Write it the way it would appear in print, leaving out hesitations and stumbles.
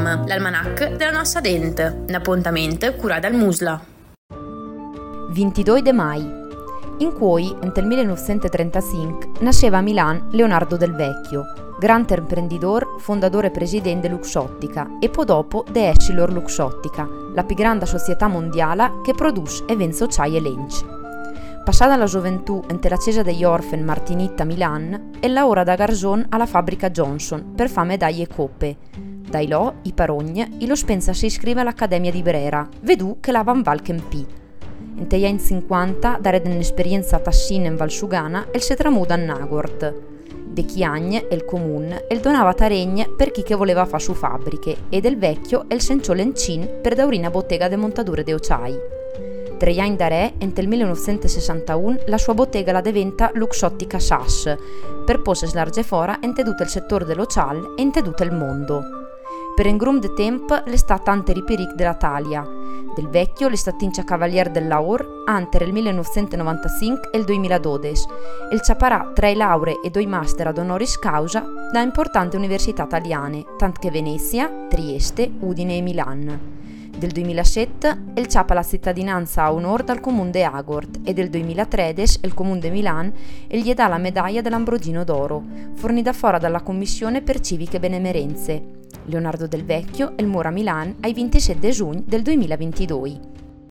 Time, l'almanach della nostra dente, un appuntamento curato dal Musla. 22 de mai. In cui, nel 1935, nasceva a Milan Leonardo Del Vecchio, grande imprenditore, fondatore e presidente Luxottica e poi dopo de Essilor Luxottica, la più grande società mondiale che produce e vende sociai e lenci. Passata la gioventù la Chiesa degli Orfen Martinitta a Milan e lavora da garzon alla fabbrica Johnson per fare medaglie e coppe. Dai lo, i parogne, lo spensa si iscrive all'Accademia di Brera, vedù che la Van Valken P. In gli anni 50 dare un'esperienza a Tassina in Valsugana e si tramuda a Nagort. De Chiagne e il comune e donava taregne per chi che voleva fare su fabbriche e del vecchio e il sencio lencin per daurina bottega de montature de occiai. 3 anni da re, nel 1961, la sua bottega la diventa Luxottica SAS, per poi slarge fora in tutto il settore dell'ocial e in tutto il mondo. Per un grum de tempo le sta tante riperic della Talia. Del vecchio le sta tincia cavalier dell'Aur, ante il 1995 e il 2012, e il ciaparà 3 lauree e 2 master ad honoris causa da importanti università italiane, tant che Venezia, Trieste, Udine e Milan. Del 2007 il ciapa la cittadinanza a onor dal comune de Agort e del 2013 il comune de Milan e gli dà la medaglia dell'Ambrogino d'Oro, fornita fuori dalla Commissione per Civiche Benemerenze. Leonardo Del Vecchio e il mura a Milan ai 27 giugno del 2022.